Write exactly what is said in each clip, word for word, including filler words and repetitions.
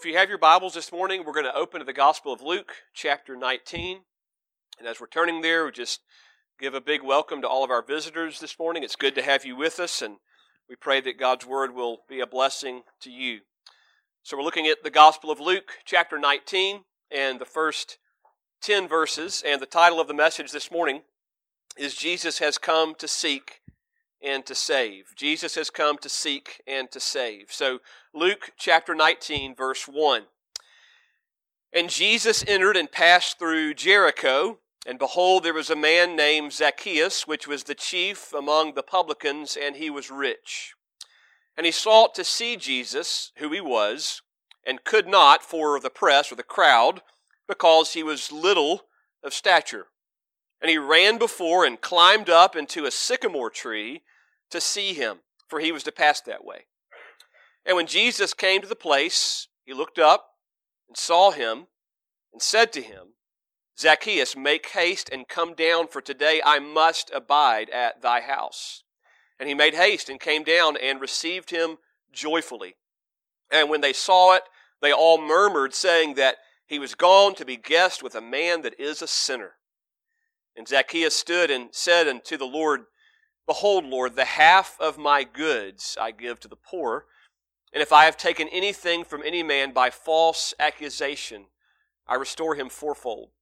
If you have your Bibles this morning, we're going to open to the Gospel of Luke, chapter nineteen. And as we're turning there, we just give a big welcome to all of our visitors this morning. It's good to have you with us, and we pray that God's Word will be a blessing to you. So we're looking at the Gospel of Luke, chapter nineteen, and the first ten verses. And the title of the message this morning is Jesus Has Come to Seek and to Save. Jesus has come to seek and to save. So Luke chapter nineteen, verse one. And Jesus entered and passed through Jericho, and behold, there was a man named Zacchaeus, which was the chief among the publicans, and he was rich. And he sought to see Jesus, who he was, and could not for the press or the crowd, because he was little of stature. And he ran before and climbed up into a sycamore tree to see him, for he was to pass that way. And when Jesus came to the place, he looked up and saw him and said to him, Zacchaeus, make haste and come down, for today I must abide at thy house. And he made haste and came down and received him joyfully. And when they saw it, they all murmured, saying that he was gone to be guest with a man that is a sinner. And Zacchaeus stood and said unto the Lord, Behold, Lord, the half of my goods I give to the poor, and if I have taken anything from any man by false accusation, I restore him fourfold.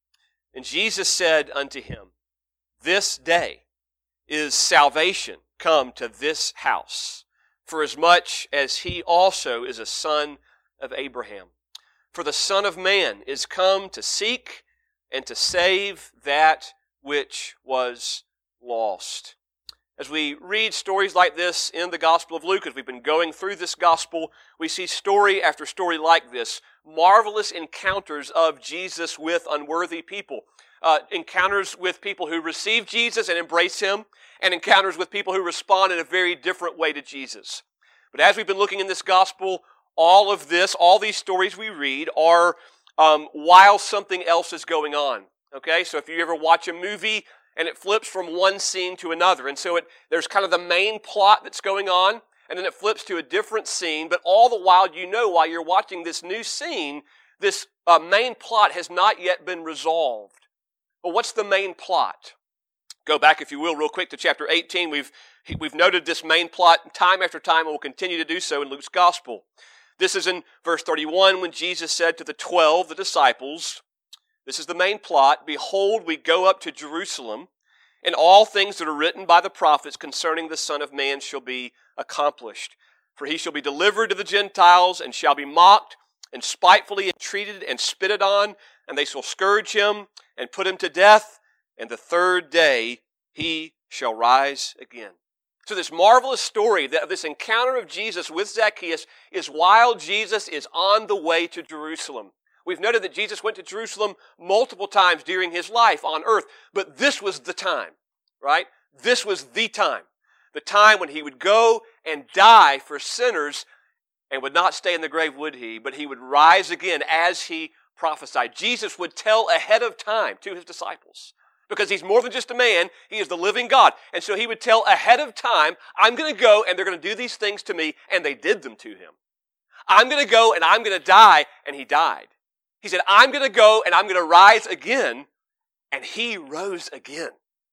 And Jesus said unto him, This day is salvation come to this house, forasmuch as he also is a son of Abraham. For the Son of Man is come to seek and to save that which was lost. As we read stories like this in the Gospel of Luke, as we've been going through this Gospel, we see story after story like this, marvelous encounters of Jesus with unworthy people, uh, encounters with people who receive Jesus and embrace Him, and encounters with people who respond in a very different way to Jesus. But as we've been looking in this Gospel, all of this, all these stories we read are um, while something else is going on. Okay, so if you ever watch a movie, and it flips from one scene to another. And so it, there's kind of the main plot that's going on, and then it flips to a different scene. But all the while, you know, while you're watching this new scene, this uh, main plot has not yet been resolved. Well, what's the main plot? Go back, if you will, real quick to chapter eighteen. We've, we've noted this main plot time after time, and we'll continue to do so in Luke's Gospel. This is in verse thirty-one, when Jesus said to the twelve, the disciples, this is the main plot. Behold, we go up to Jerusalem, and all things that are written by the prophets concerning the Son of Man shall be accomplished. For he shall be delivered to the Gentiles, and shall be mocked, and spitefully entreated, and spitted on, and they shall scourge him, and put him to death, and the third day he shall rise again. So this marvelous story, that this encounter of Jesus with Zacchaeus, is while Jesus is on the way to Jerusalem. We've noted that Jesus went to Jerusalem multiple times during his life on earth, but this was the time, right? This was the time. The time when he would go and die for sinners and would not stay in the grave, would he? But he would rise again as he prophesied. Jesus would tell ahead of time to his disciples, because he's more than just a man, he is the living God. And so he would tell ahead of time, I'm going to go and they're going to do these things to me, and they did them to him. I'm going to go and I'm going to die, and he died. He said, I'm going to go and I'm going to rise again, and he rose again.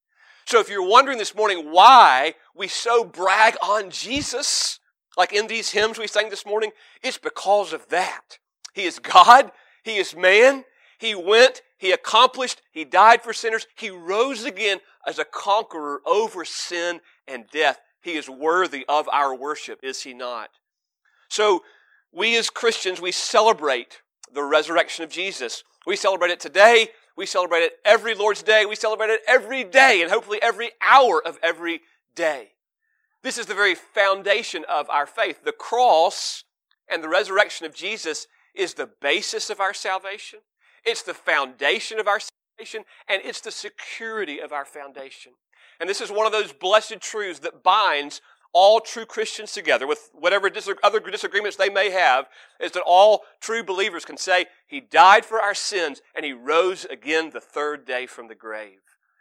So if you're wondering this morning why we so brag on Jesus, like in these hymns we sang this morning, it's because of that. He is God, he is man, he went, he accomplished, he died for sinners, he rose again as a conqueror over sin and death. He is worthy of our worship, is he not? So we as Christians, we celebrate the resurrection of Jesus. We celebrate it today. We celebrate it every Lord's Day. We celebrate it every day, and hopefully every hour of every day. This is the very foundation of our faith. The cross and the resurrection of Jesus is the basis of our salvation. It's the foundation of our salvation, and it's the security of our foundation. And this is one of those blessed truths that binds all true Christians together, with whatever dis- other disagreements they may have, is that all true believers can say, He died for our sins, and He rose again the third day from the grave.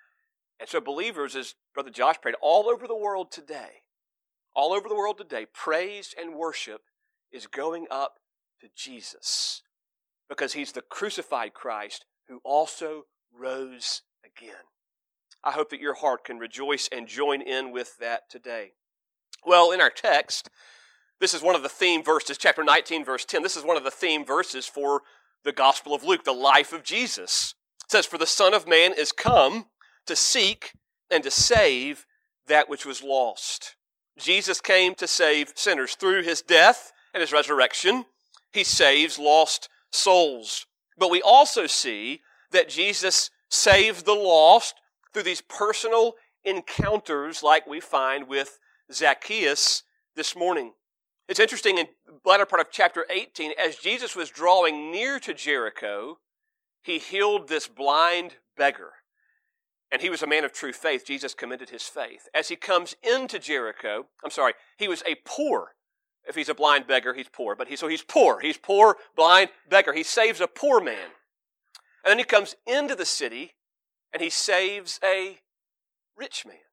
And so believers, as Brother Josh prayed, all over the world today, all over the world today, praise and worship is going up to Jesus because he's the crucified Christ who also rose again. I hope that your heart can rejoice and join in with that today. Well, in our text, this is one of the theme verses, chapter nineteen, verse ten. This is one of the theme verses for the Gospel of Luke, the life of Jesus. It says, "For the Son of Man is come to seek and to save that which was lost." Jesus came to save sinners. Through his death and his resurrection, he saves lost souls. But we also see that Jesus saves the lost through these personal encounters like we find with Zacchaeus this morning. It's interesting, in the latter part of chapter eighteen, as Jesus was drawing near to Jericho, he healed this blind beggar. And he was a man of true faith. Jesus commended his faith. As he comes into Jericho, I'm sorry, he was a poor. If he's a blind beggar, he's poor. But he, so he's poor. He's poor, blind beggar. He saves a poor man. And then he comes into the city and he saves a rich man.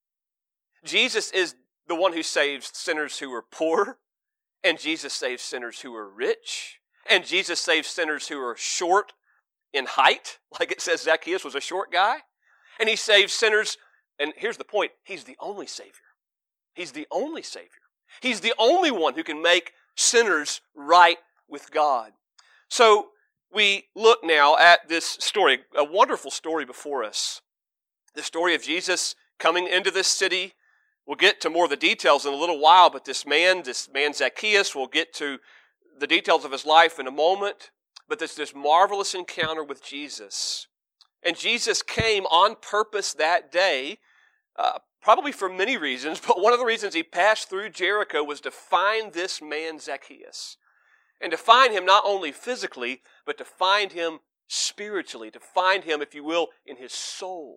Jesus is the one who saves sinners who are poor. And Jesus saves sinners who are rich. And Jesus saves sinners who are short in height. Like it says Zacchaeus was a short guy. And he saves sinners, and here's the point, he's the only Savior. He's the only Savior. He's the only one who can make sinners right with God. So we look now at this story, a wonderful story before us. The story of Jesus coming into this city. We'll get to more of the details in a little while, but this man, this man Zacchaeus, we'll get to the details of his life in a moment. But there's this marvelous encounter with Jesus. And Jesus came on purpose that day, uh, probably for many reasons, but one of the reasons he passed through Jericho was to find this man Zacchaeus. And to find him not only physically, but to find him spiritually, to find him, if you will, in his soul.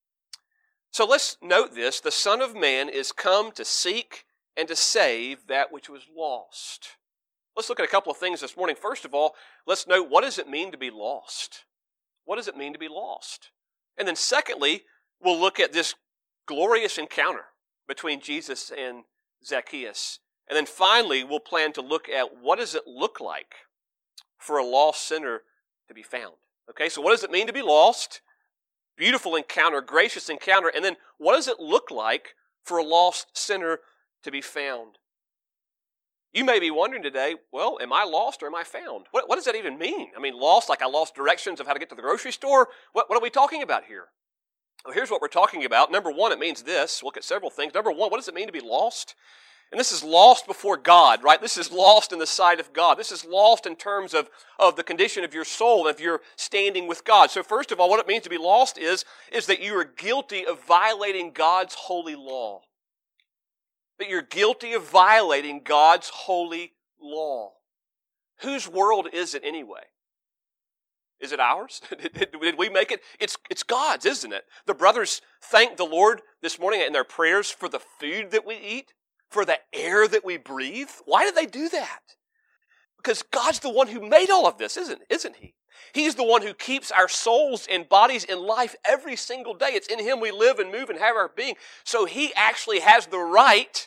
So let's note this, the Son of Man is come to seek and to save that which was lost. Let's look at a couple of things this morning. First of all, let's note, what does it mean to be lost? What does it mean to be lost? And then secondly, we'll look at this glorious encounter between Jesus and Zacchaeus. And then finally, we'll plan to look at what does it look like for a lost sinner to be found. Okay, so what does it mean to be lost? Beautiful encounter, gracious encounter. And then what does it look like for a lost sinner to be found? You may be wondering today, well, am I lost or am I found? What, what does that even mean? I mean, lost like I lost directions of how to get to the grocery store? What, what are we talking about here? Well, here's what we're talking about. Number one, it means this. We'll look at several things. Number one, what does it mean to be lost? And this is lost before God, right? This is lost in the sight of God. This is lost in terms of, of the condition of your soul, of your standing with God. So first of all, what it means to be lost is, is that you are guilty of violating God's holy law. That you're guilty of violating God's holy law. Whose world is it anyway? Is it ours? Did we make it? It's, it's God's, isn't it? The brothers thanked the Lord this morning in their prayers for the food that we eat, for the air that we breathe. Why did they do that? Because God's the one who made all of this, isn't, isn't He? He's the one who keeps our souls and bodies in life every single day. It's in Him we live and move and have our being. So He actually has the right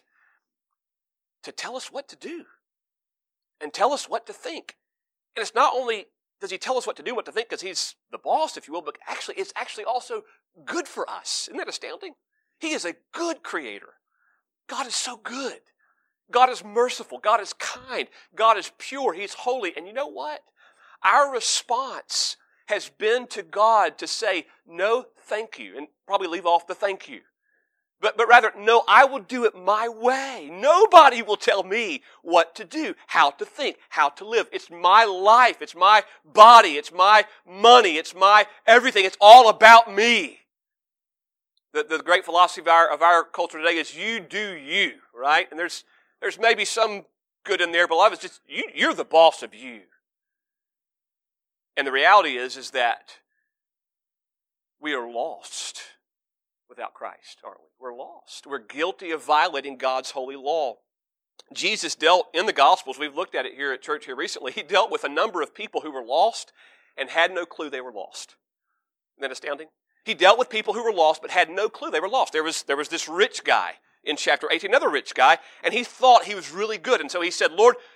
to tell us what to do and tell us what to think. And it's not only does He tell us what to do, what to think, because He's the boss, if you will, but actually it's actually also good for us. Isn't that astounding? He is a good creator. God is so good. God is merciful. God is kind. God is pure. He's holy. And you know what? Our response has been to God to say, no, thank you, and probably leave off the thank you. But, but rather, no, I will do it my way. Nobody will tell me what to do, how to think, how to live. It's my life. It's my body. It's my money. It's my everything. It's all about me. The, the great philosophy of our, of our culture today is you do you, right? And there's, there's maybe some good in there, but a lot of it's just you, you're the boss of you. And the reality is, is that we are lost without Christ, aren't we? We're lost. We're guilty of violating God's holy law. Jesus dealt in the Gospels, we've looked at it here at church here recently, He dealt with a number of people who were lost and had no clue they were lost. Isn't that astounding? He dealt with people who were lost but had no clue they were lost. There was, there was this rich guy in chapter eighteen, another rich guy, and he thought he was really good. And so he said, Lord,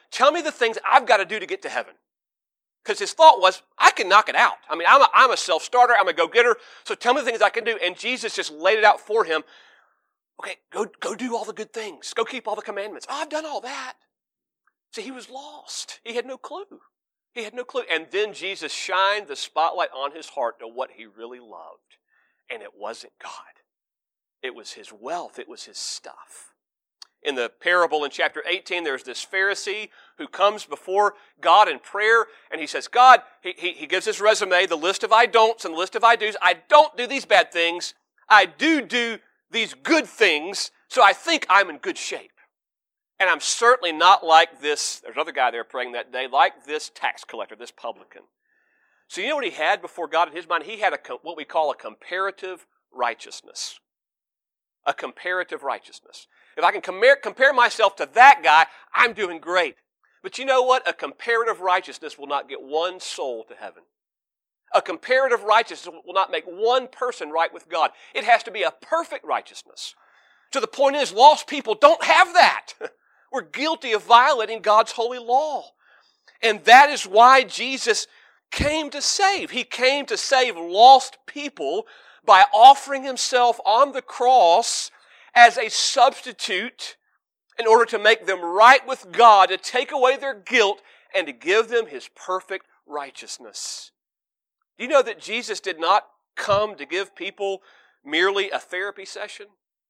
Tell me the things I've got to do to get to heaven. Because his thought was, I can knock it out. I mean, I'm a, I'm a self-starter. I'm a go-getter. So tell me the things I can do. And Jesus just laid it out for him. Okay, go, go do all the good things. Go keep all the commandments. Oh, I've done all that. See, he was lost. He had no clue. He had no clue. And then Jesus shined the spotlight on his heart to what he really loved. And it wasn't God. It was his wealth. It was his stuff. In the parable in chapter eighteen, there's this Pharisee who comes before God in prayer, and he says, God, he, he, he gives his resume, the list of I don'ts and the list of I do's. I don't do these bad things. I do do these good things, so I think I'm in good shape. And I'm certainly not like this, there's another guy there praying that day, like this tax collector, this publican. So you know what he had before God in his mind? He had a what we call a comparative righteousness. A comparative righteousness. If I can compare, compare myself to that guy, I'm doing great. But you know what? A comparative righteousness will not get one soul to heaven. A comparative righteousness will not make one person right with God. It has to be a perfect righteousness. So the point is, lost people don't have that. We're guilty of violating God's holy law. And that is why Jesus came to save. He came to save lost people by offering himself on the cross as a substitute in order to make them right with God, to take away their guilt, and to give them his perfect righteousness. Do you know that Jesus did not come to give people merely a therapy session?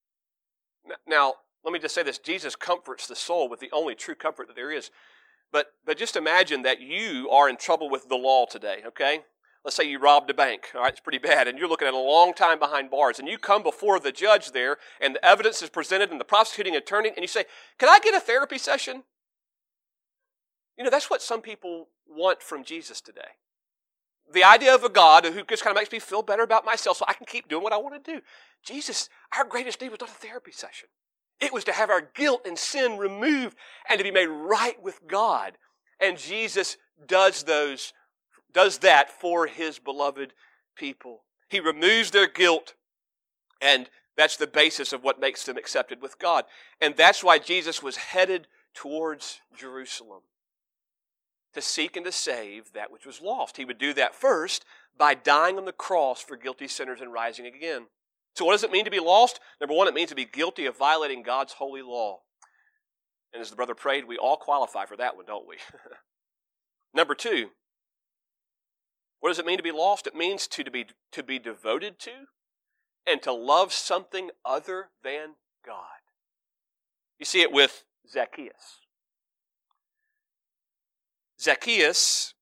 Now, let me just say this. Jesus comforts the soul with the only true comfort that there is. But, but just imagine that you are in trouble with the law today, okay? Let's say you robbed a bank, all right, it's pretty bad, and you're looking at a long time behind bars, and you come before the judge there, and the evidence is presented, and the prosecuting attorney, and you say, can I get a therapy session? You know, that's what some people want from Jesus today. The idea of a God who just kind of makes me feel better about myself so I can keep doing what I want to do. Jesus, our greatest need was not a therapy session. It was to have our guilt and sin removed and to be made right with God. And Jesus does those does that for his beloved people. He removes their guilt, and that's the basis of what makes them accepted with God. And that's why Jesus was headed towards Jerusalem, to seek and to save that which was lost. He would do that first by dying on the cross for guilty sinners and rising again. So what does it mean to be lost? Number one, it means to be guilty of violating God's holy law. And as the brother prayed, we all qualify for that one, don't we? Number two, what does it mean to be lost? It means to, to, be, to be devoted to and to love something other than God. You see it with Zacchaeus. Zacchaeus,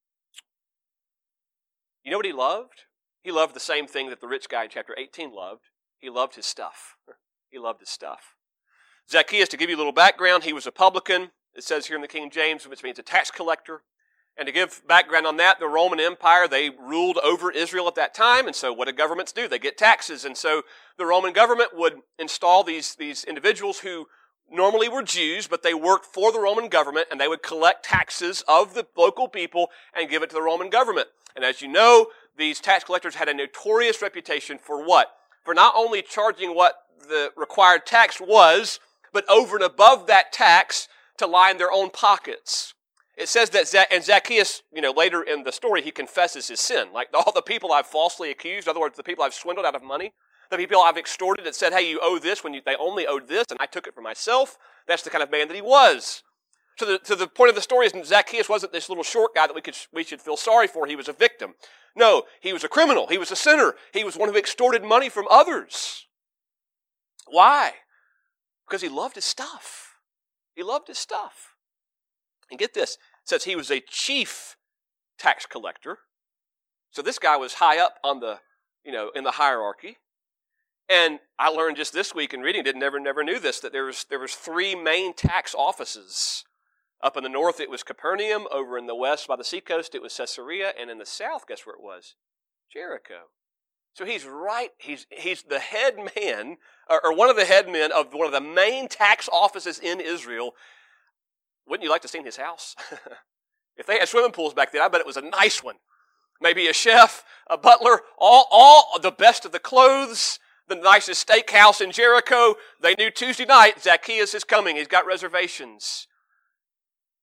you know what he loved? He loved the same thing that the rich guy in chapter eighteen loved. He loved his stuff. He loved his stuff. Zacchaeus, to give you a little background, he was a publican. It says here in the King James, which means a tax collector. And to give background on that, the Roman Empire, they ruled over Israel at that time. And so what do governments do? They get taxes. And so the Roman government would install these, these individuals who normally were Jews, but they worked for the Roman government, and they would collect taxes of the local people and give it to the Roman government. And as you know, these tax collectors had a notorious reputation for what? For not only charging what the required tax was, but over and above that tax to line their own pockets. It says that, Zac- and Zacchaeus, you know, later in the story, he confesses his sin. Like all the people I've falsely accused, in other words, the people I've swindled out of money, the people I've extorted that said, hey, you owe this when you, they only owed this, and I took it for myself. That's the kind of man that he was. So the, to the point of the story is Zacchaeus wasn't this little short guy that we could we should feel sorry for. He was a victim. No, he was a criminal. He was a sinner. He was one who extorted money from others. Why? Because he loved his stuff. He loved his stuff. And get this, it says he was a chief tax collector. So this guy was high up on the, you know, in the hierarchy. And I learned just this week in reading, did never never knew this, that there was there was three main tax offices. Up in the north, it was Capernaum. Over in the west, by the seacoast, it was Caesarea. And in the south, guess where it was? Jericho. So he's right, he's he's the head man, or, or one of the head men of one of the main tax offices in Israel. Wouldn't you like to see his house? If they had swimming pools back then, I bet it was a nice one. Maybe a chef, a butler, all, all the best of the clothes, the nicest steakhouse in Jericho. They knew Tuesday night, Zacchaeus is coming. He's got reservations.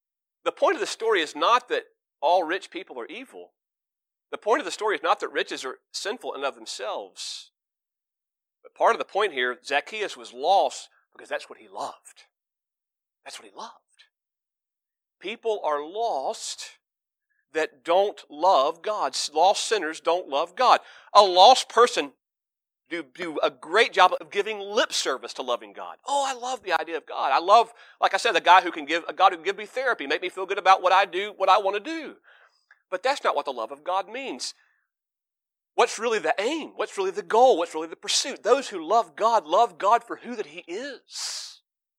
The point of the story is not that all rich people are evil. The point of the story is not that riches are sinful in and of themselves. But part of the point here, Zacchaeus was lost because that's what he loved. That's what he loved. People are lost that don't love God. Lost sinners don't love God. A lost person do, do a great job of giving lip service to loving God. Oh, I love the idea of God. I love, like I said, the guy who can give, a God who can give me therapy, make me feel good about what I do, what I want to do. But that's not what the love of God means. What's really the aim? What's really the goal? What's really the pursuit? Those who love God, love God for who that He is.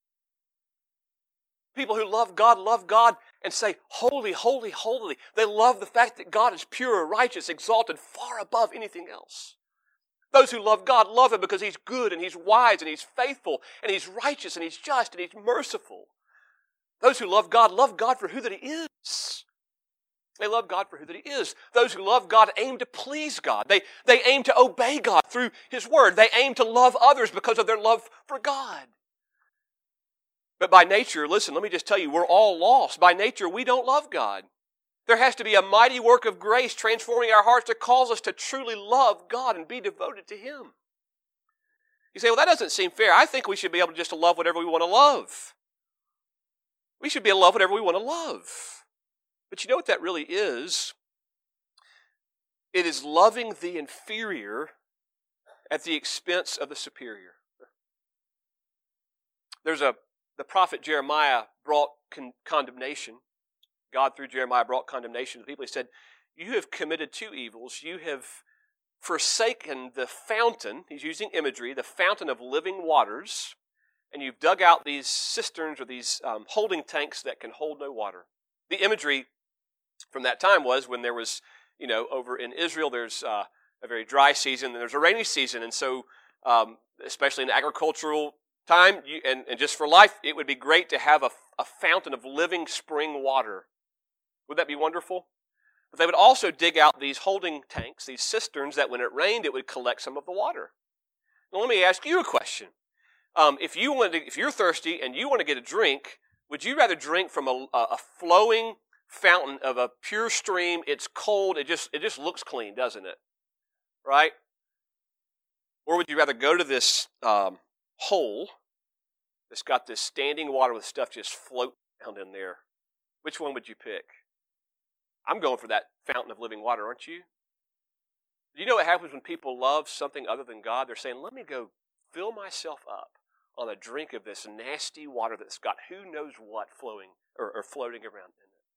People who love God, love God and say, holy, holy, holy. They love the fact that God is pure, righteous, exalted, far above anything else. Those who love God love Him because He's good and He's wise and He's faithful and He's righteous and He's just and He's merciful. Those who love God love God for who that He is. They love God for who that He is. Those who love God aim to please God. They, they aim to obey God through His Word. They aim to love others because of their love for God. But by nature, listen, let me just tell you, we're all lost. By nature, we don't love God. There has to be a mighty work of grace transforming our hearts to cause us to truly love God and be devoted to Him. You say, well, that doesn't seem fair. I think we should be able to just to love whatever we want to love. We should be able to love whatever we want to love. But you know what that really is? It is loving the inferior at the expense of the superior. There's a, the prophet Jeremiah brought con- condemnation. God, through Jeremiah, brought condemnation to the people. He said, you have committed two evils. You have forsaken the fountain, he's using imagery, the fountain of living waters, and you've dug out these cisterns or these um, holding tanks that can hold no water. The imagery from that time was when there was, you know, over in Israel, there's uh, a very dry season, and there's a rainy season, and so, um, especially in agricultural time, you, and, and just for life, it would be great to have a, a fountain of living spring water. Would that be wonderful? But they would also dig out these holding tanks, these cisterns, that when it rained, it would collect some of the water. Now, let me ask you a question. Um, if you want to, if you're thirsty and you want to get a drink, would you rather drink from a, a flowing fountain of a pure stream? It's cold. It just it just looks clean, doesn't it? Right? Or would you rather go to this um, hole that's got this standing water with stuff just floating down in there? Which one would you pick? I'm going for that fountain of living water, aren't you? Do you know what happens when people love something other than God? They're saying, let me go fill myself up on a drink of this nasty water that's got who knows what flowing or, or floating around in it.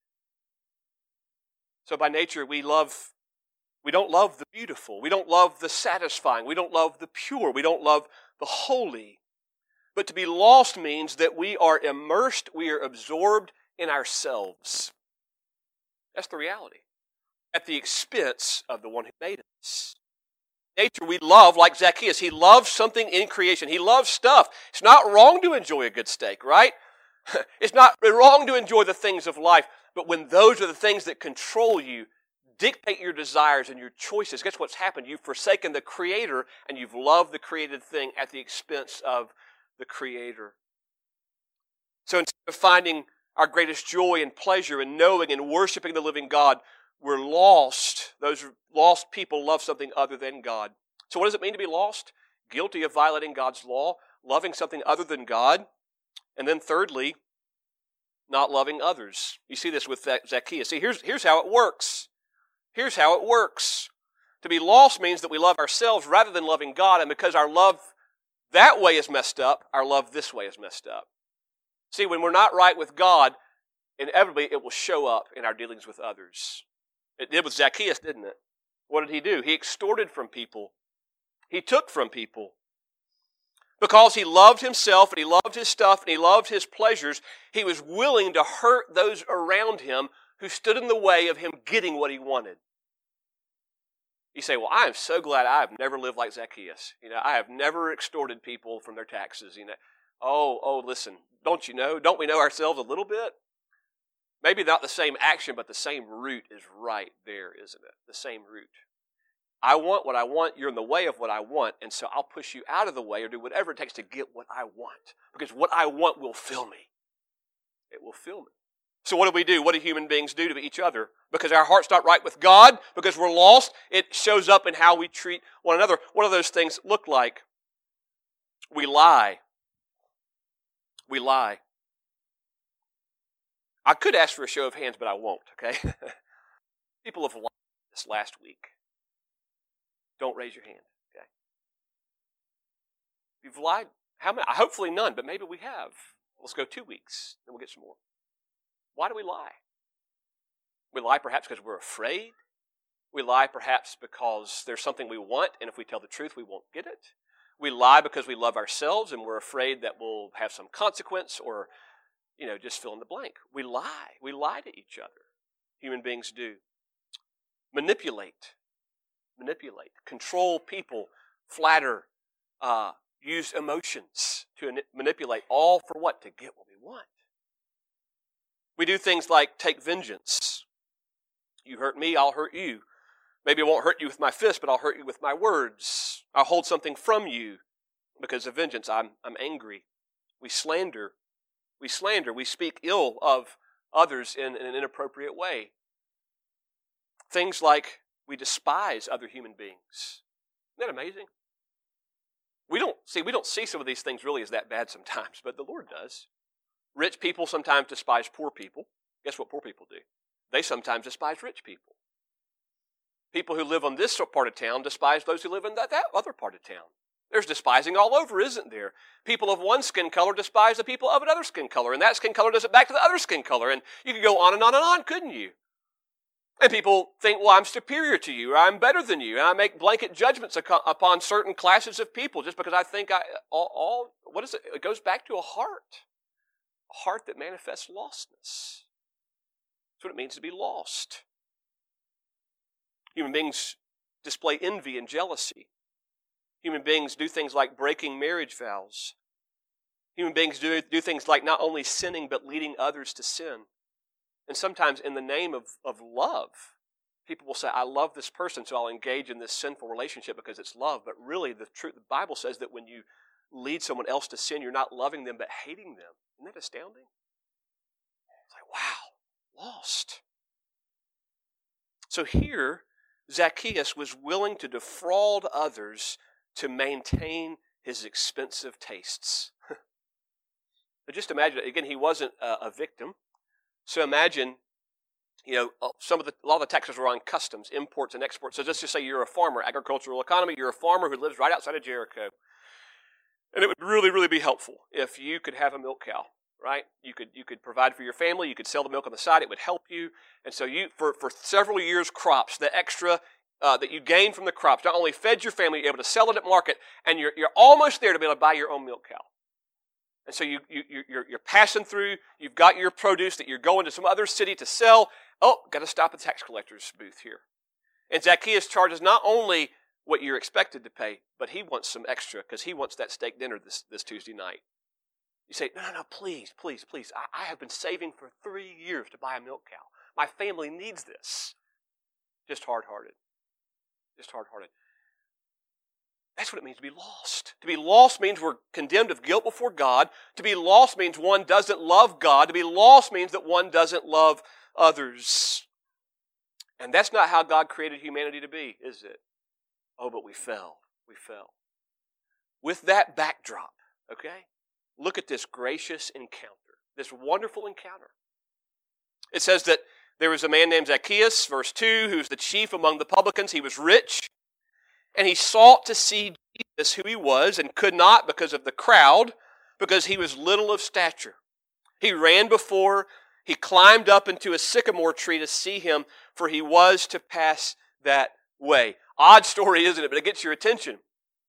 So by nature, we love, we don't love the beautiful. We don't love the satisfying. We don't love the pure. We don't love the holy. But to be lost means that we are immersed, we are absorbed in ourselves. That's the reality. At the expense of the one who made us. Nature, we love, like Zacchaeus, he loves something in creation. He loves stuff. It's not wrong to enjoy a good steak, right? It's not wrong to enjoy the things of life. But when those are the things that control you, dictate your desires and your choices, guess what's happened? You've forsaken the Creator and you've loved the created thing at the expense of the Creator. So instead of finding our greatest joy and pleasure in knowing and worshiping the living God, we're lost. Those lost people love something other than God. So what does it mean to be lost? Guilty of violating God's law, loving something other than God, and then thirdly, not loving others. You see this with Zacchaeus. See, here's, here's how it works. Here's how it works. To be lost means that we love ourselves rather than loving God, and because our love that way is messed up, our love this way is messed up. See, when we're not right with God, inevitably it will show up in our dealings with others. It did with Zacchaeus, didn't it? What did he do? He extorted from people. He took from people. Because he loved himself and he loved his stuff and he loved his pleasures, he was willing to hurt those around him who stood in the way of him getting what he wanted. You say, well, I am so glad I have never lived like Zacchaeus. You know, I have never extorted people from their taxes. You know, oh, oh, listen, don't you know? Don't we know ourselves a little bit? Maybe not the same action, but the same root is right there, isn't it? The same root. I want what I want, you're in the way of what I want, and so I'll push you out of the way or do whatever it takes to get what I want. Because what I want will fill me. It will fill me. So what do we do? What do human beings do to each other? Because our heart's not right with God, because we're lost, it shows up in how we treat one another. What do those things look like? We lie. We lie. I could ask for a show of hands, but I won't, okay? People have lied this last week. Don't raise your hand, okay? You've lied. How many? Hopefully none, but maybe we have. Let's go two weeks, then we'll get some more. Why do we lie? We lie perhaps because we're afraid. We lie perhaps because there's something we want, and if we tell the truth, we won't get it. We lie because we love ourselves, and we're afraid that we'll have some consequence, or, you know, just fill in the blank. We lie. We lie to each other. Human beings do. Manipulate. Manipulate. Control people. Flatter. Uh, use emotions to manipulate, all for what? To get what we want. We do things like take vengeance. You hurt me, I'll hurt you. Maybe I won't hurt you with my fist, but I'll hurt you with my words. I'll hold something from you because of vengeance. I'm, I'm angry. We slander. We slander. We speak ill of others in, in an inappropriate way. Things like we despise other human beings. Isn't that amazing? We don't see, we don't see some of these things really as that bad sometimes, but the Lord does. Rich people sometimes despise poor people. Guess what poor people do? They sometimes despise rich people. People who live on this part of town despise those who live in that, that other part of town. There's despising all over, isn't there? People of one skin color despise the people of another skin color, and that skin color does it back to the other skin color, and you could go on and on and on, couldn't you? And people think, well, I'm superior to you, or I'm better than you, and I make blanket judgments upon certain classes of people just because I think I, all, all what is it? It goes back to a heart. A heart that manifests lostness. That's what it means to be lost. Human beings display envy and jealousy. Human beings do things like breaking marriage vows. Human beings do, do things like not only sinning, but leading others to sin. And sometimes in the name of, of love, people will say, I love this person, so I'll engage in this sinful relationship because it's love. But really, the truth, the Bible says that when you lead someone else to sin, you're not loving them, but hating them. Isn't that astounding? It's like, wow, lost. So here, Zacchaeus was willing to defraud others to maintain his expensive tastes. But just imagine, again, he wasn't a, a victim. So imagine, you know, some of the, a lot of the taxes were on customs, imports and exports. So let's just say you're a farmer, agricultural economy, you're a farmer who lives right outside of Jericho. And it would really, really be helpful if you could have a milk cow, right? You could you could provide for your family. You could sell the milk on the side. It would help you. And so you, for, for several years' crops, the extra uh, that you gained from the crops not only fed your family, you're able to sell it at market, and you're you're almost there to be able to buy your own milk cow. And so you, you, you're, you're passing through. You've got your produce that you're going to some other city to sell. Oh, got to stop at the tax collector's booth here. And Zacchaeus charges not only what you're expected to pay, but he wants some extra because he wants that steak dinner this, this Tuesday night. You say, no, no, no, please, please, please. I, I have been saving for three years to buy a milk cow. My family needs this. Just hard-hearted. Just hard-hearted. That's what it means to be lost. To be lost means we're condemned of guilt before God. To be lost means one doesn't love God. To be lost means that one doesn't love others. And that's not how God created humanity to be, is it? Oh, but we fell. We fell. With that backdrop, okay, look at this gracious encounter, this wonderful encounter. It says that there was a man named Zacchaeus, verse two, who's the chief among the publicans. He was rich, and he sought to see Jesus, who he was, and could not because of the crowd, because he was little of stature. He ran before, he climbed up into a sycamore tree to see him, for he was to pass that way. Odd story, isn't it? But it gets your attention.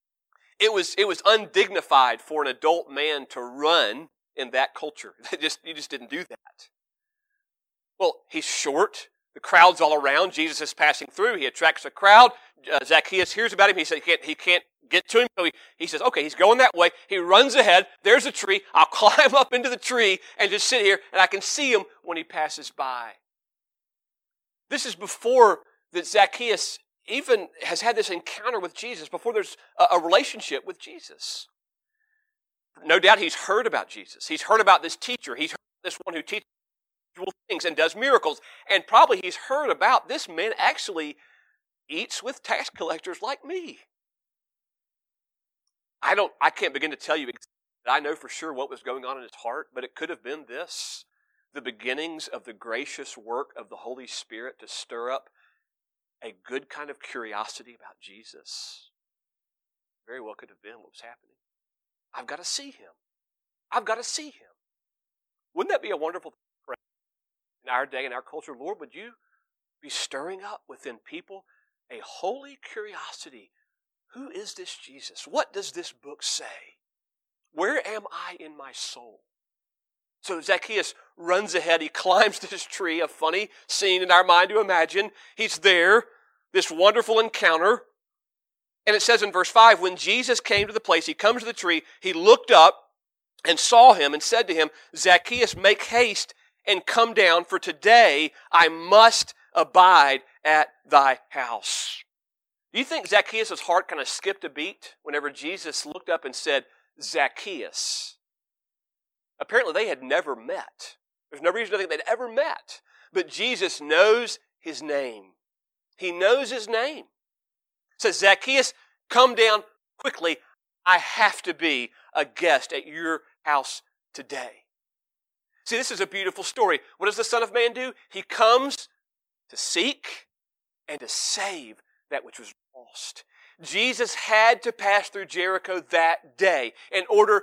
It was, it was undignified for an adult man to run in that culture. It just, you just didn't do that. Well, he's short. The crowd's all around. Jesus is passing through. He attracts a crowd. Uh, Zacchaeus hears about him. He said he can't, he can't get to him. So he, he says, okay, he's going that way. He runs ahead. There's a tree. I'll climb up into the tree and just sit here, and I can see him when he passes by. This is before that Zacchaeus even has had this encounter with Jesus, before there's a, a relationship with Jesus. No doubt he's heard about Jesus. He's heard about this teacher. He's heard this one who teaches. things and does miracles. And probably he's heard about this man actually eats with tax collectors like me. I don't, I can't begin to tell you, I know for sure what was going on in his heart, but it could have been this, the beginnings of the gracious work of the Holy Spirit to stir up a good kind of curiosity about Jesus. Very well could have been what was happening. I've got to see him. I've got to see him. Wouldn't that be a wonderful thing in our day, in our culture? Lord, would you be stirring up within people a holy curiosity? Who is this Jesus? What does this book say? Where am I in my soul? So Zacchaeus runs ahead. He climbs this tree, a funny scene in our mind to imagine. He's there, this wonderful encounter. And it says in verse five, when Jesus came to the place, he comes to the tree, he looked up and saw him and said to him, Zacchaeus, make haste and come down, for today I must abide at thy house. Do you think Zacchaeus' heart kind of skipped a beat whenever Jesus looked up and said, Zacchaeus? Apparently they had never met. There's no reason to think they'd ever met. But Jesus knows his name. He knows his name. Says, Zacchaeus, come down quickly. I have to be a guest at your house today. See, this is a beautiful story. What does the Son of Man do? He comes to seek and to save that which was lost. Jesus had to pass through Jericho that day in order,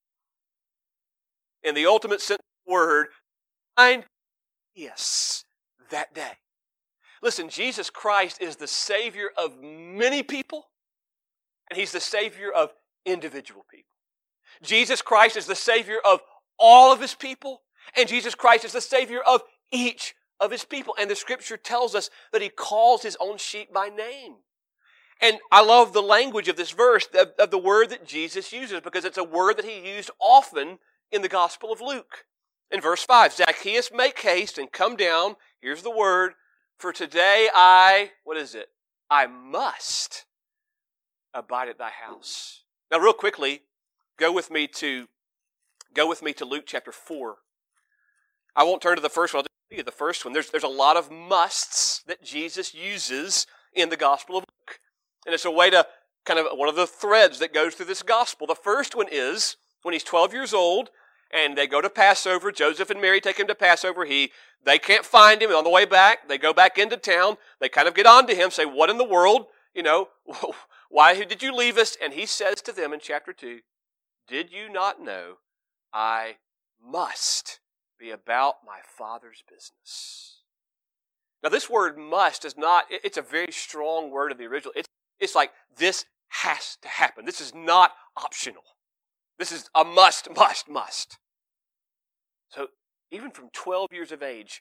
in the ultimate sense of the word, find yes, that day. Listen, Jesus Christ is the Savior of many people, and He's the Savior of individual people. Jesus Christ is the Savior of all of His people, and Jesus Christ is the Savior of each of His people. And the Scripture tells us that He calls His own sheep by name. And I love the language of this verse, of, of the word that Jesus uses, because it's a word that He used often in the Gospel of Luke. In verse five, Zacchaeus, make haste and come down. Here's the word. For today I, what is it? I must abide at thy house. Now real quickly, go with me to, go with me to Luke chapter four. I won't turn to the first one, I'll just tell you the first one. There's, there's a lot of musts that Jesus uses in the Gospel of Luke. And it's a way to, kind of one of the threads that goes through this Gospel. The first one is when he's twelve years old, and they go to Passover. Joseph and Mary take him to Passover. He, they can't find him. On the way back, they go back into town. They kind of get on to him, say, what in the world? You know, why did you leave us? And he says to them in chapter two, did you not know I must be about my Father's business? Now, this word must is not, it's a very strong word in the original. It's, it's like, this has to happen. This is not optional. This is a must, must, must. So even from twelve years of age,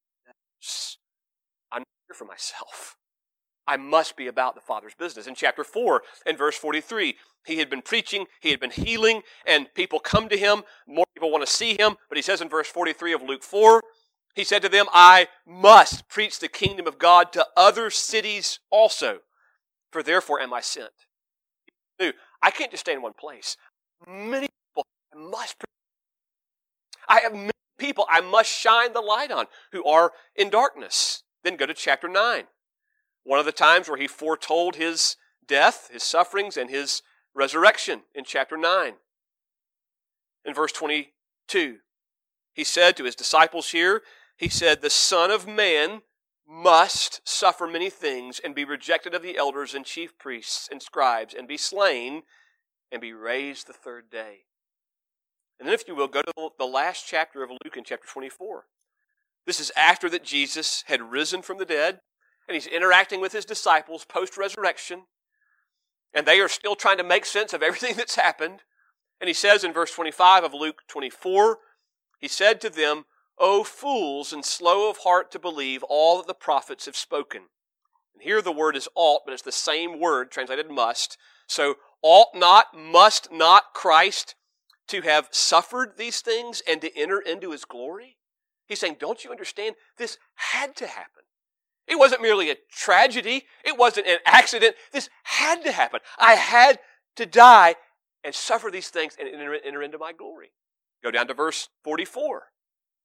I'm here for myself. I must be about the Father's business. In chapter four and verse forty-three, he had been preaching, he had been healing, and people come to him. More people want to see him. But he says in verse forty-three of Luke four, he said to them, I must preach the kingdom of God to other cities also, for therefore am I sent. I can't just stay in one place. Many people I must preach. I have many people I must shine the light on who are in darkness. Then go to chapter nine. One of the times where he foretold his death, his sufferings, and his resurrection in chapter nine. In verse twenty-two, he said to his disciples here, he said, the Son of Man must suffer many things and be rejected of the elders and chief priests and scribes and be slain and be raised the third day. And then if you will, go to the last chapter of Luke in chapter twenty-four. This is after that Jesus had risen from the dead, and he's interacting with his disciples post-resurrection, and they are still trying to make sense of everything that's happened. And he says in verse twenty-five of Luke twenty-four, he said to them, O fools and slow of heart to believe all that the prophets have spoken. And here the word is ought, but it's the same word translated must. So ought not, must not Christ to have suffered these things and to enter into his glory? He's saying, don't you understand? This had to happen. It wasn't merely a tragedy. It wasn't an accident. This had to happen. I had to die and suffer these things and enter, enter into my glory. Go down to verse forty-four.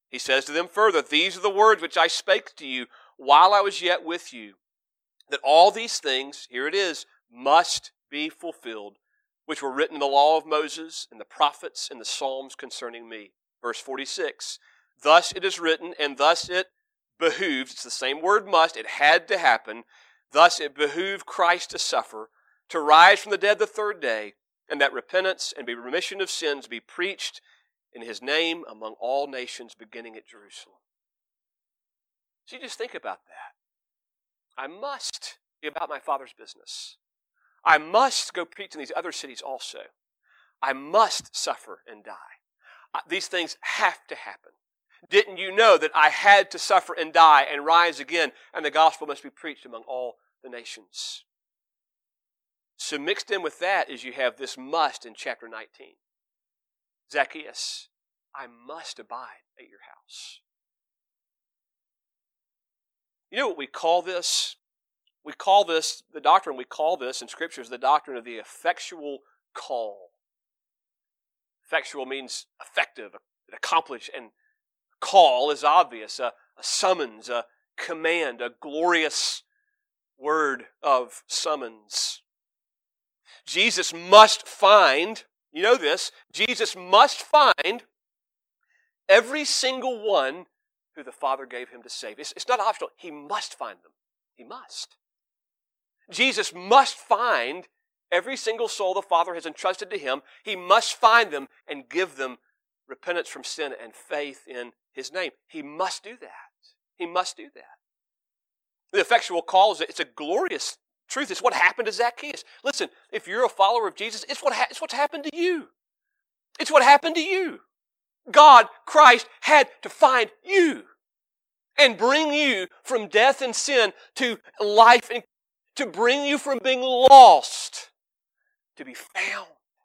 He says to them further, "These are the words which I spake to you while I was yet with you, that all these things," here it is, "must be fulfilled, which were written in the law of Moses and the prophets and the Psalms concerning me." Verse forty-six, "Thus it is written, and thus it behooves," it's the same word must, it had to happen, "thus it behooved Christ to suffer, to rise from the dead the third day, and that repentance and be remission of sins be preached in His name among all nations, beginning at Jerusalem." So you just think about that. I must be about my Father's business. I must go preach in these other cities also. I must suffer and die. These things have to happen. Didn't you know that I had to suffer and die and rise again, and the gospel must be preached among all the nations? So mixed in with that is you have this must in chapter nineteen. Zacchaeus, I must abide at your house. You know what we call this? We call this, the doctrine we call this in Scripture is the doctrine of the effectual call. Effectual means effective, accomplished, and call is obvious, a, a summons, a command, a glorious word of summons. Jesus must find, you know this, Jesus must find every single one who the Father gave Him to save. It's, it's not optional. He must find them. He must. Jesus must find every single soul the Father has entrusted to Him. He must find them and give them repentance from sin and faith in His name. He must do that. He must do that. The effectual call is it's a glorious truth. It's what happened to Zacchaeus. Listen, if you're a follower of Jesus, it's what ha- it's what's happened to you. It's what happened to you. God, Christ, had to find you and bring you from death and sin to life, and to bring you from being lost to be found.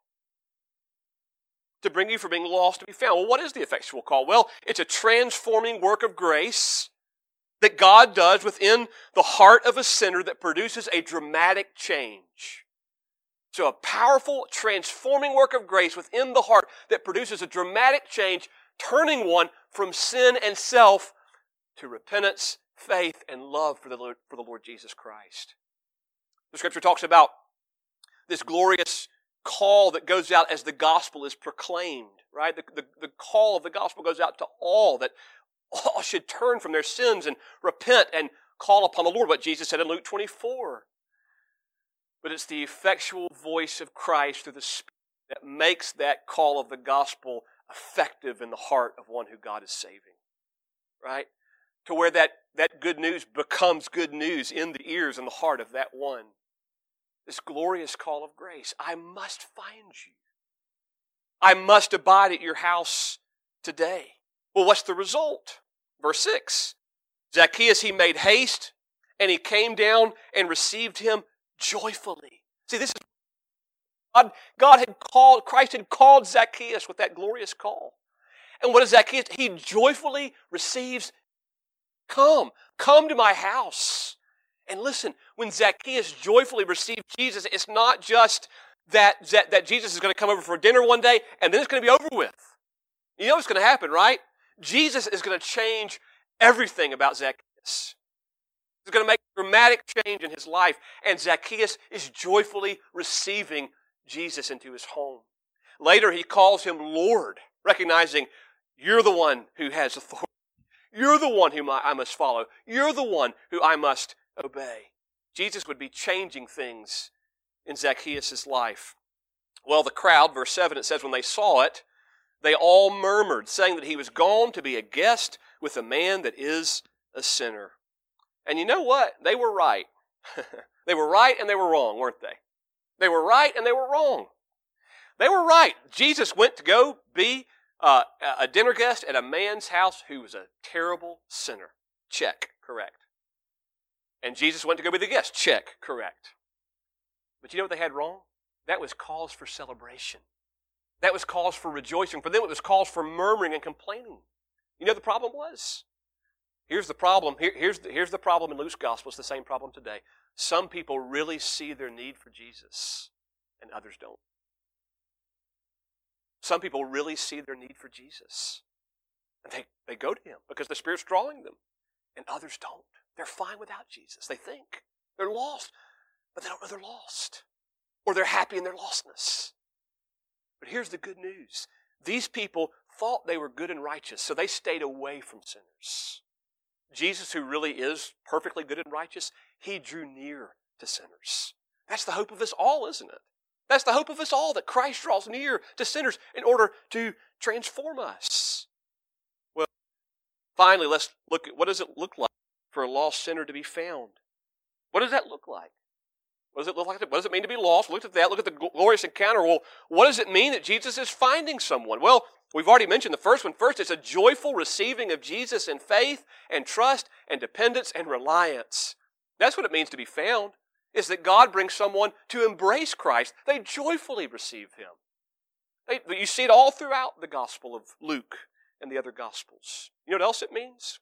To bring you from being lost to be found. Well, what is the effectual call? Well, it's a transforming work of grace that God does within the heart of a sinner that produces a dramatic change. So a powerful, transforming work of grace within the heart that produces a dramatic change, turning one from sin and self to repentance, faith, and love for the Lord, for the Lord Jesus Christ. The Scripture talks about this glorious call that goes out as the gospel is proclaimed, right? The, the, the call of the gospel goes out to all, that all should turn from their sins and repent and call upon the Lord, what Jesus said in Luke twenty-four. But it's the effectual voice of Christ through the Spirit that makes that call of the gospel effective in the heart of one who God is saving, right? To where that, that good news becomes good news in the ears and the heart of that one. This glorious call of grace. I must find you. I must abide at your house today. Well, what's the result? Verse six. Zacchaeus, he made haste, and he came down and received him joyfully. See, this is God, God had called, Christ had called Zacchaeus with that glorious call. And what is Zacchaeus? He joyfully receives, come, come to my house. And listen, when Zacchaeus joyfully received Jesus, it's not just that, that, that Jesus is going to come over for dinner one day and then it's going to be over with. You know what's going to happen, right? Jesus is going to change everything about Zacchaeus. He's going to make a dramatic change in his life. And Zacchaeus is joyfully receiving Jesus into his home. Later, he calls him Lord, recognizing you're the one who has authority. You're the one whom I must follow. You're the one who I must obey. Jesus would be changing things in Zacchaeus' life. Well, the crowd, verse seven, it says, when they saw it, they all murmured, saying that he was gone to be a guest with a man that is a sinner. And you know what? They were right. They were right and they were wrong, weren't they? They were right and they were wrong. They were right. Jesus went to go be uh, a dinner guest at a man's house who was a terrible sinner. Check, correct. And Jesus went to go be the guest. Check, correct. But you know what they had wrong? That was cause for celebration. That was cause for rejoicing. For them, it was cause for murmuring and complaining. You know what the problem was? Here's the problem. Here, here's, the, here's the problem in Luke's gospel. It's the same problem today. Some people really see their need for Jesus, and others don't. Some people really see their need for Jesus, And they, they go to him because the Spirit's drawing them. And others don't. They're fine without Jesus. They think they're lost, but they don't know they're lost. Or they're happy in their lostness. But here's the good news. These people thought they were good and righteous, so they stayed away from sinners. Jesus, who really is perfectly good and righteous, he drew near to sinners. That's the hope of us all, isn't it? That's the hope of us all, that Christ draws near to sinners in order to transform us. Well, finally, let's look at what does it look like for a lost sinner to be found. What does that look like? What does it look like? What does it mean to be lost? Look at that. Look at the glorious encounter. Well, what does it mean that Jesus is finding someone? Well, we've already mentioned the first one. First, it's a joyful receiving of Jesus in faith and trust and dependence and reliance. That's what it means to be found, is that God brings someone to embrace Christ. They joyfully receive him. They, you see it all throughout the Gospel of Luke and the other Gospels. You know what else it means?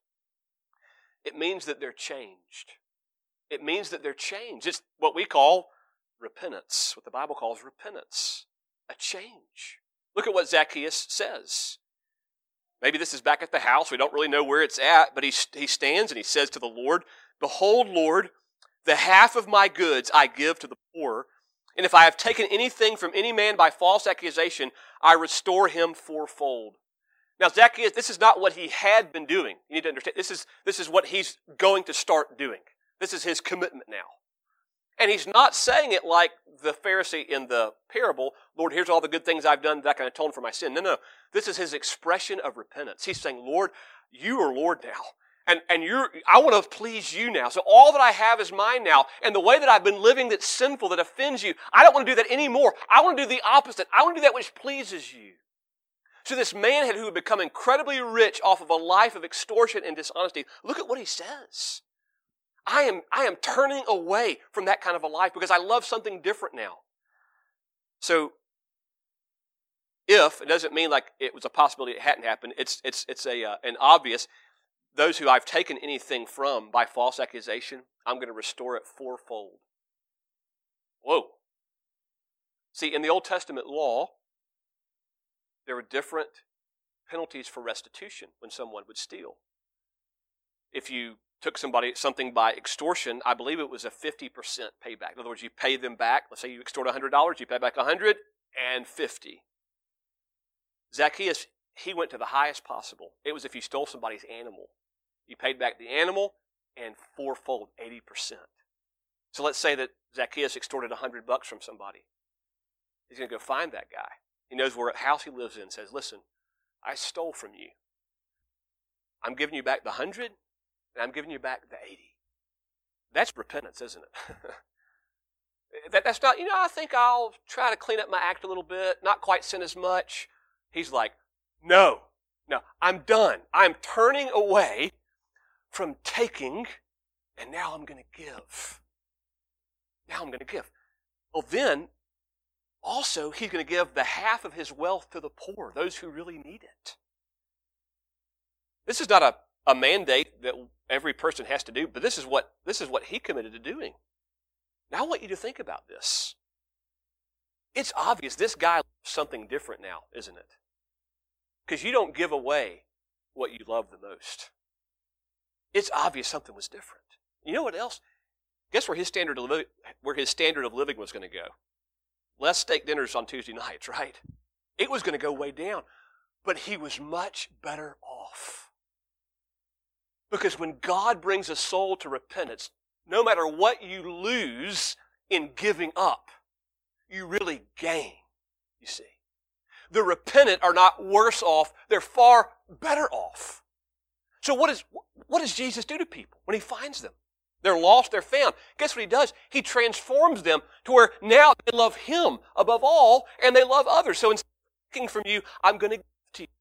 It means that they're changed. It means that they're changed. It's what we call repentance, what the Bible calls repentance, a change. Look at what Zacchaeus says. Maybe this is back at the house. We don't really know where it's at, but he, he stands and he says to the Lord, "Behold, Lord, the half of my goods I give to the poor, and if I have taken anything from any man by false accusation, I restore him fourfold." Now, Zacchaeus, this is not what he had been doing. You need to understand, this is, this is what he's going to start doing. This is his commitment now. And he's not saying it like the Pharisee in the parable, "Lord, here's all the good things I've done that I can atone for my sin." No, no. This is his expression of repentance. He's saying, "Lord, you are Lord now. And, and you're, I want to please you now. So all that I have is mine now. And the way that I've been living that's sinful, that offends you, I don't want to do that anymore. I want to do the opposite. I want to do that which pleases you." So this man who had become incredibly rich off of a life of extortion and dishonesty, look at what he says. I am, I am turning away from that kind of a life because I love something different now. So, if, it doesn't mean like it was a possibility it hadn't happened. It's, it's, it's a, uh, an obvious, those who I've taken anything from by false accusation, I'm going to restore it fourfold. Whoa. See, in the Old Testament law, there were different penalties for restitution when someone would steal. If you took somebody something by extortion, I believe it was a fifty percent payback. In other words, you pay them back. Let's say you extort one hundred dollars, you pay back one hundred fifty. Zacchaeus, he went to the highest possible. It was if you stole somebody's animal. You paid back the animal and fourfold, eighty percent. So let's say that Zacchaeus extorted one hundred bucks from somebody. He's going to go find that guy. He knows what house he lives in, says, "Listen, I stole from you. I'm giving you back the one hundred, and I'm giving you back the eighty. That's repentance, isn't it? that, that's not, you know, I think I'll try to clean up my act a little bit, not quite sin as much. He's like, no, no, I'm done. I'm turning away from taking, and now I'm going to give. Now I'm going to give. Well, then, also, he's going to give the half of his wealth to the poor, those who really need it. This is not a a mandate that every person has to do, but this is what this is what he committed to doing. Now I want you to think about this. It's obvious this guy loves something different now, isn't it? Because you don't give away what you love the most. It's obvious something was different. You know what else? Guess where his standard of living, where his standard of living was going to go? Less steak dinners on Tuesday nights, right? It was going to go way down. But he was much better off. Because when God brings a soul to repentance, no matter what you lose in giving up, you really gain, you see. The repentant are not worse off, they're far better off. So what, is, what does Jesus do to people when he finds them? They're lost, they're found. Guess what he does? He transforms them to where now they love him above all, and they love others. So instead of taking from you, I'm going to give to you.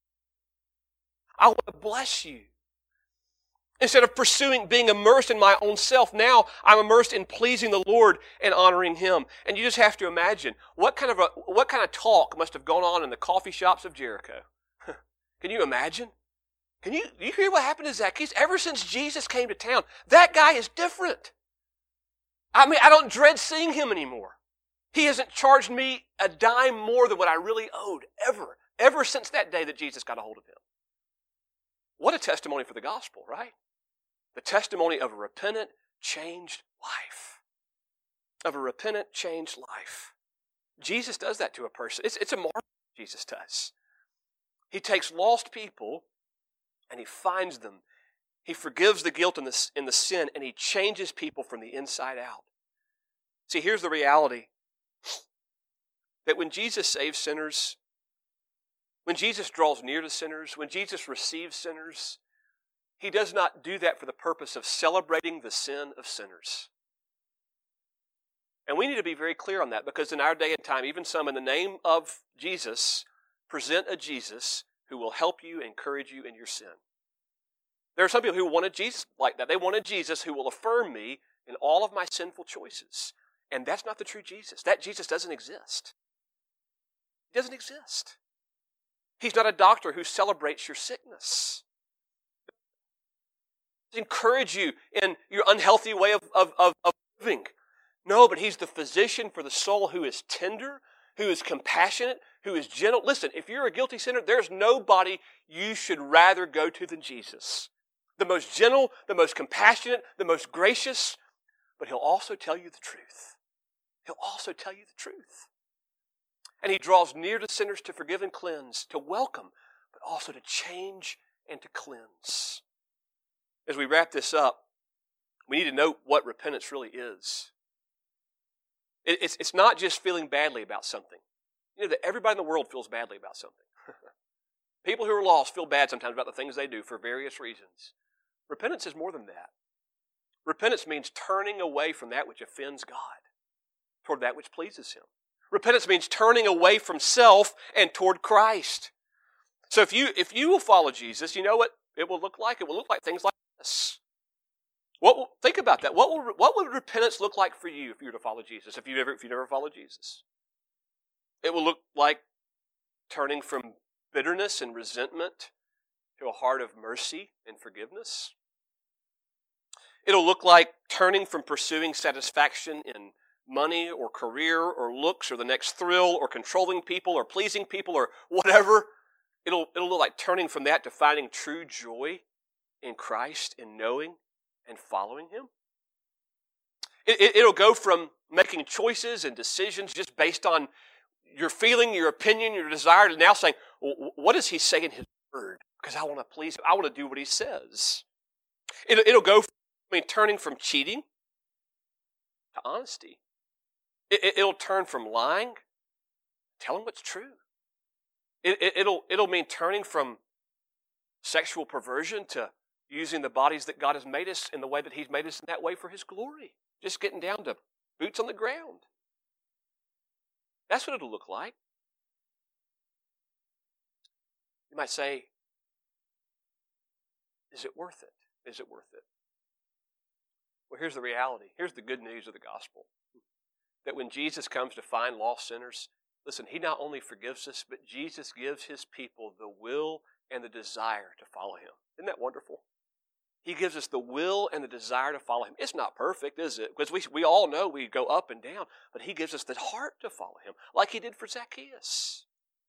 I want to bless you. Instead of pursuing being immersed in my own self, now I'm immersed in pleasing the Lord and honoring him. And you just have to imagine what kind of a, what kind of talk must have gone on in the coffee shops of Jericho. Can you imagine? Can you, do you hear what happened to Zacchaeus? Ever since Jesus came to town, that guy is different. I mean, I don't dread seeing him anymore. He hasn't charged me a dime more than what I really owed, ever. Ever since that day that Jesus got a hold of him. What a testimony for the gospel, right? The testimony of a repentant, changed life. Of a repentant, changed life. Jesus does that to a person. It's, it's a marvel Jesus does. He takes lost people and he finds them. He forgives the guilt and the, and the sin, and he changes people from the inside out. See, here's the reality. That when Jesus saves sinners, when Jesus draws near to sinners, when Jesus receives sinners, he does not do that for the purpose of celebrating the sin of sinners. And we need to be very clear on that, because in our day and time, even some in the name of Jesus present a Jesus who will help you, encourage you in your sin. There are some people who wanted Jesus like that. They wanted Jesus who will affirm me in all of my sinful choices. And that's not the true Jesus. That Jesus doesn't exist. He doesn't exist. He's not a doctor who celebrates your sickness. He encourages you in your unhealthy way of, of, of, of living. No, but he's the physician for the soul who is tender, who is compassionate, who is gentle. Listen, if you're a guilty sinner, there's nobody you should rather go to than Jesus. The most gentle, the most compassionate, the most gracious, but he'll also tell you the truth. He'll also tell you the truth. And he draws near to sinners to forgive and cleanse, to welcome, but also to change and to cleanse. As we wrap this up, we need to know what repentance really is. It's, it's not just feeling badly about something. You know that everybody in the world feels badly about something. People who are lost feel bad sometimes about the things they do for various reasons. Repentance is more than that. Repentance means turning away from that which offends God toward that which pleases Him. Repentance means turning away from self and toward Christ. So if you if you will follow Jesus, you know what it will look like? It will look like things like this. What will, think about that. What will what would repentance look like for you if you were to follow Jesus? If you never if you never followed Jesus, it will look like turning from bitterness and resentment to a heart of mercy and forgiveness. It'll look like turning from pursuing satisfaction in money or career or looks or the next thrill or controlling people or pleasing people or whatever. It'll, it'll look like turning from that to finding true joy in Christ, in knowing and following Him. It, it, it'll go from making choices and decisions just based on your feeling, your opinion, your desire, to now saying, well, what does He say in His Word? Because I want to please Him. I want to do what He says. It, it'll go from I mean, turning from cheating to honesty. It, it, it'll turn from lying, telling what's true. It, it, it'll, it'll mean turning from sexual perversion to using the bodies that God has made us in the way that He's made us in that way for His glory. Just getting down to boots on the ground. That's what it'll look like. You might say, is it worth it? Is it worth it? Well, here's the reality. Here's the good news of the gospel. That when Jesus comes to find lost sinners, listen, He not only forgives us, but Jesus gives His people the will and the desire to follow Him. Isn't that wonderful? He gives us the will and the desire to follow Him. It's not perfect, is it? Because we, we all know we go up and down, but He gives us the heart to follow Him, like He did for Zacchaeus.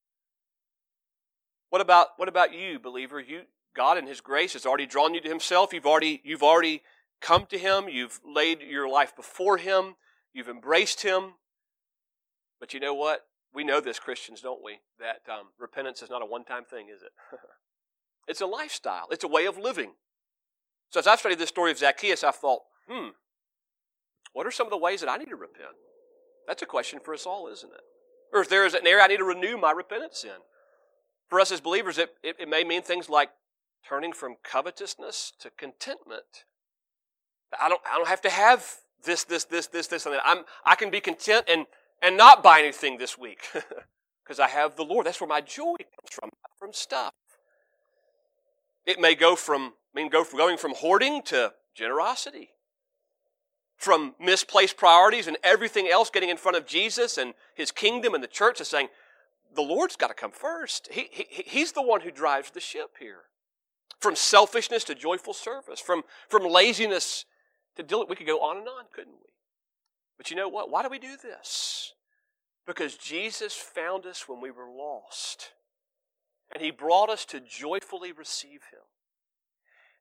What about, what about you, believer? You, God in His grace has already drawn you to Himself. You've already, you've already come to Him. You've laid your life before Him. You've embraced Him. But you know what? We know this, Christians, don't we? That um, repentance is not a one-time thing, is it? It's a lifestyle. It's a way of living. So as I've studied this story of Zacchaeus, I've thought, hmm, what are some of the ways that I need to repent? That's a question for us all, isn't it? Or if there is an area I need to renew my repentance in. For us as believers, it, it, it may mean things like turning from covetousness to contentment. I don't, I don't have to have this, this, this, this, this, and that. I'm, I can be content and, and not buy anything this week because I have the Lord. That's where my joy comes from, from stuff. It may go from, I mean, go from going from hoarding to generosity, from misplaced priorities and everything else getting in front of Jesus and His kingdom and the church, to saying, the Lord's got to come first. He, he, he's the one who drives the ship here. From selfishness to joyful service, from, from laziness to diligence. We could go on and on, couldn't we? But you know what? Why do we do this? Because Jesus found us when we were lost. And He brought us to joyfully receive Him.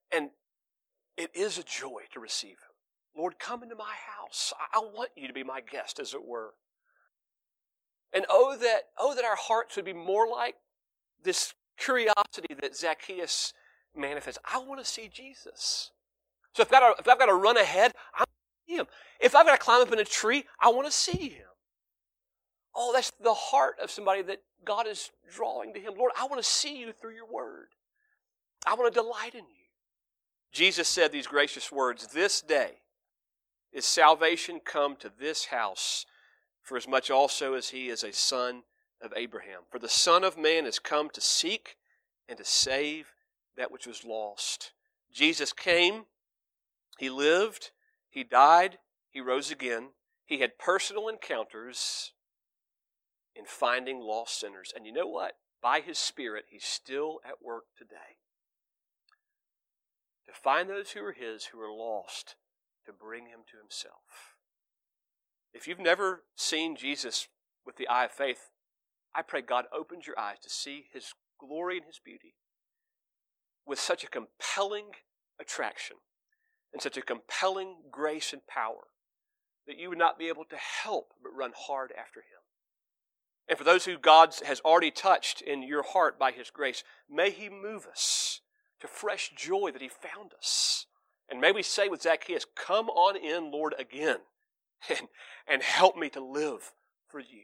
And it is a joy to receive him. Lord, come into my house. I, I want you to be my guest, as it were. And oh that, oh, that our hearts would be more like this curiosity that Zacchaeus manifests. I want to see Jesus. So if I've got to, if I've got to run ahead, I want to see him. If I've got to climb up in a tree, I want to see him. Oh, that's the heart of somebody that God is drawing to him. Lord, I want to see you through your word. I want to delight in you. Jesus said these gracious words, "This day is salvation come to this house, for as much also as he is a son of Abraham. For the Son of Man is come to seek and to save that which was lost." Jesus came, he lived, he died, he rose again. He had personal encounters in finding lost sinners. And you know what? By his Spirit, he's still at work today to find those who are his, who are lost, to bring him to himself. If you've never seen Jesus with the eye of faith, I pray God opens your eyes to see his glory and his beauty with such a compelling attraction and such a compelling grace and power that you would not be able to help but run hard after him. And for those who God has already touched in your heart by his grace, may he move us to fresh joy that he found us. And may we say with Zacchaeus, "Come on in, Lord, again, and, and help me to live for you."